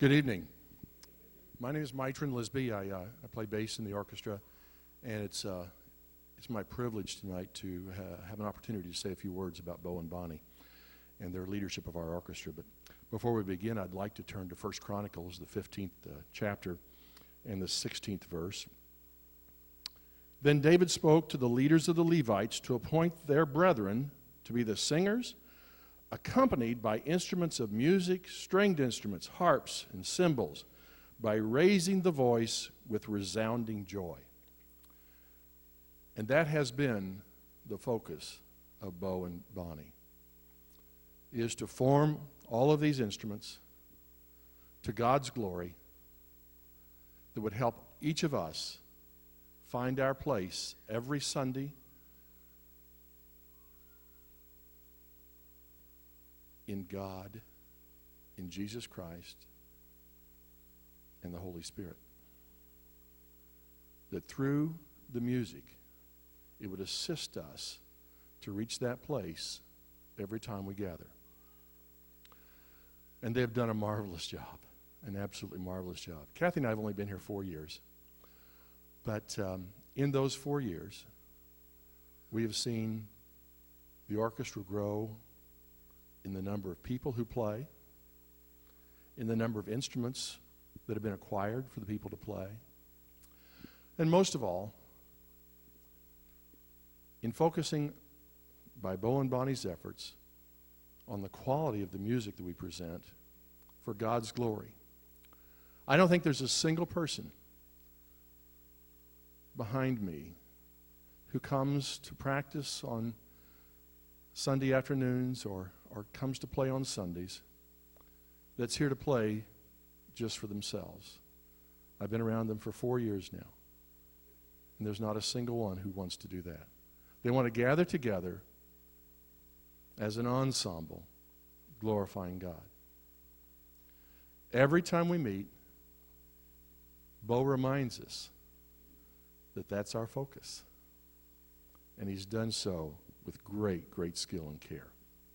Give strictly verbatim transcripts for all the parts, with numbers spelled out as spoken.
Good evening. My name is Mitron Lisby. I, uh, I play bass in the orchestra, and it's uh, it's my privilege tonight to ha- have an opportunity to say a few words about Bo and Bonnie and their leadership of our orchestra. But before we begin, I'd like to turn to First Chronicles, the fifteenth uh, chapter, and the sixteenth verse. Then David spoke to the leaders of the Levites to appoint their brethren to be the singers, accompanied by instruments of music, stringed instruments, harps, and cymbals, by raising the voice with resounding joy. And that has been the focus of Bo and Bonnie, is to form all of these instruments to God's glory that would help each of us find our place every Sunday in God, in Jesus Christ, and the Holy Spirit. That through the music, it would assist us to reach that place every time we gather. And they've done a marvelous job, an absolutely marvelous job. Kathy and I have only been here four years. But um, in those four years, we have seen the orchestra grow in the number of people who play, in the number of instruments that have been acquired for the people to play, and most of all, in focusing by Bo and Bonnie's efforts on the quality of the music that we present for God's glory. I don't think there's a single person behind me who comes to practice on Sunday afternoons or, or comes to play on Sundays that's here to play just for themselves. I've been around them for four years now, and there's not a single one who wants to do that. They want to gather together as an ensemble, glorifying God. Every time we meet, Bo reminds us that that's our focus. And he's done so with great, great skill and care.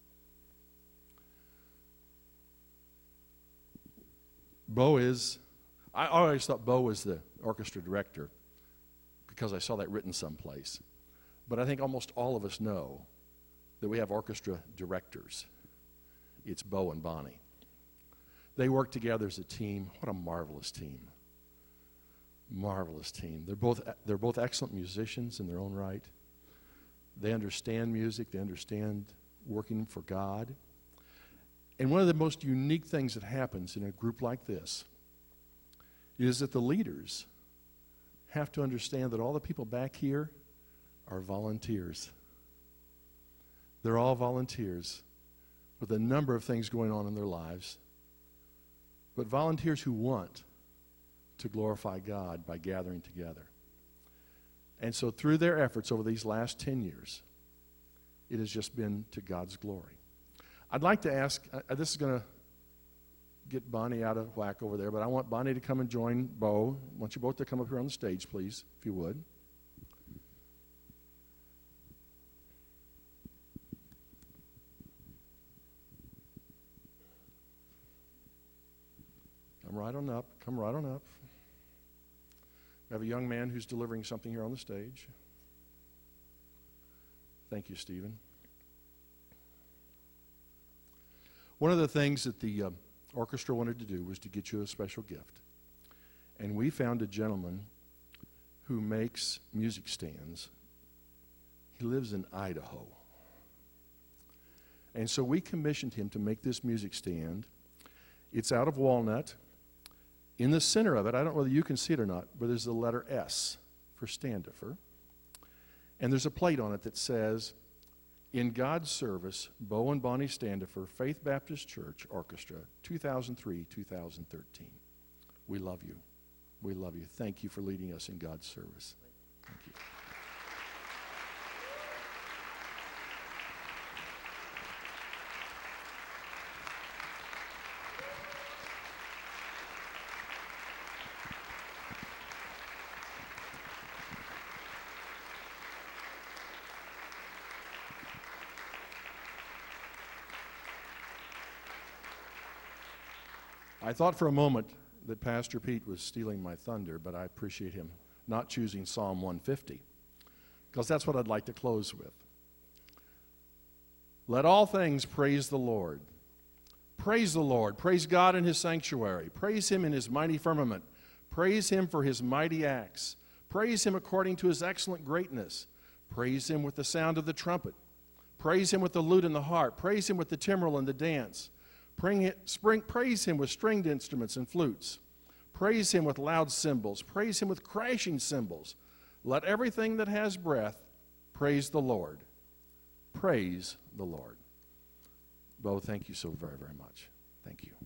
Bo is, I always thought Bo was the orchestra director because I saw that written someplace. But I think almost all of us know that we have orchestra directors. It's Bo and Bonnie. They work together as a team. What a marvelous team. Marvelous team. They're both they're both excellent musicians in their own right. They understand music. They understand working for God. And one of the most unique things that happens in a group like this is that the leaders have to understand that all the people back here are volunteers. They're all volunteers with a number of things going on in their lives, but volunteers who want to glorify God by gathering together. And so through their efforts over these last ten years, it has just been to God's glory. I'd like to ask, uh, this is going to get Bonnie out of whack over there, but I want Bonnie to come and join Bo. I want you both to come up here on the stage, please, if you would. Come right on up. Come right on up. We have a young man who's delivering something here on the stage. Thank you, Stephen. One of the things that the uh, orchestra wanted to do was to get you a special gift. And we found a gentleman who makes music stands. He lives in Idaho. And so we commissioned him to make this music stand. It's out of walnut. In the center of it, I don't know whether you can see it or not, but there's the letter S for Standifer. And there's a plate on it that says, "In God's Service, Bo and Bonnie Standifer, Faith Baptist Church Orchestra, two thousand three to two thousand thirteen. We love you. We love you. Thank you for leading us in God's service. Thank you. I thought for a moment that Pastor Pete was stealing my thunder, but I appreciate him not choosing Psalm one fifty, because that's what I'd like to close with. Let all things praise the Lord. Praise the Lord. Praise God in his sanctuary. Praise him in his mighty firmament. Praise him for his mighty acts. Praise him according to his excellent greatness. Praise him with the sound of the trumpet. Praise him with the lute and the harp. Praise him with the timbrel and the dance. Praise him with stringed instruments and flutes. Praise him with loud cymbals. Praise him with crashing cymbals. Let everything that has breath praise the Lord. Praise the Lord. Bo, thank you so very, very much. Thank you.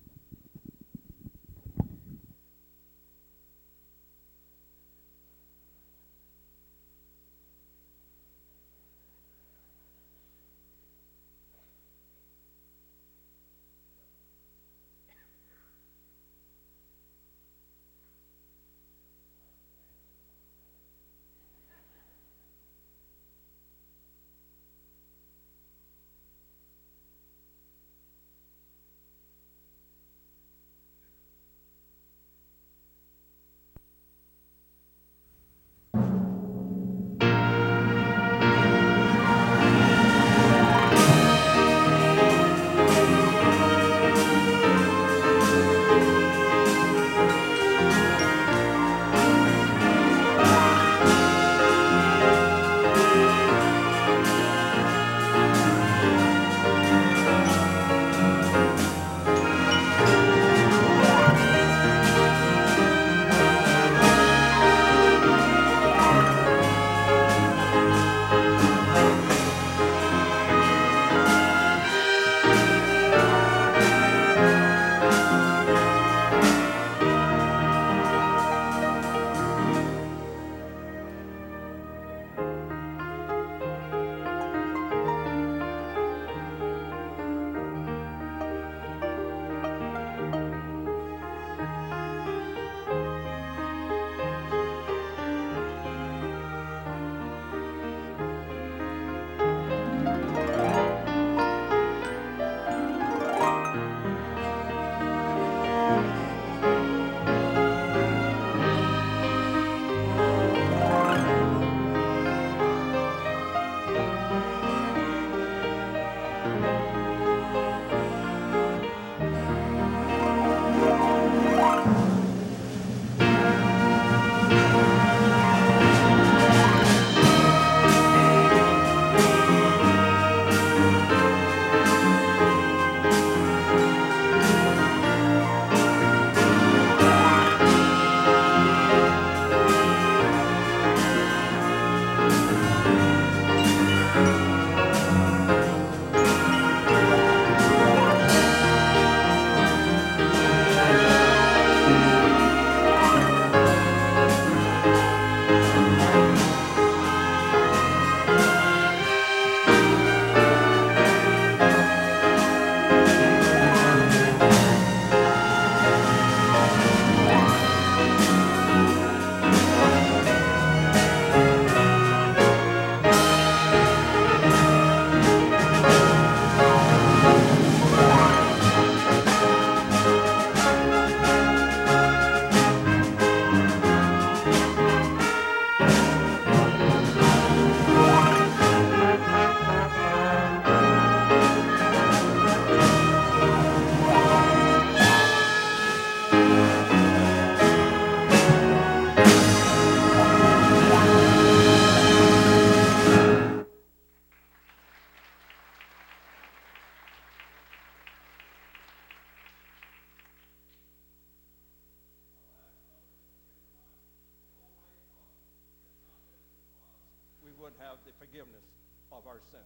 would have the forgiveness of our sins.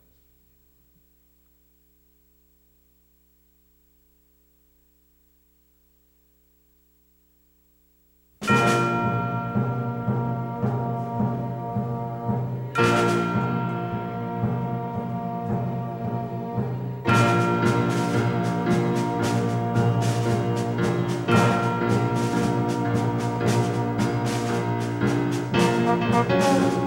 Thank you.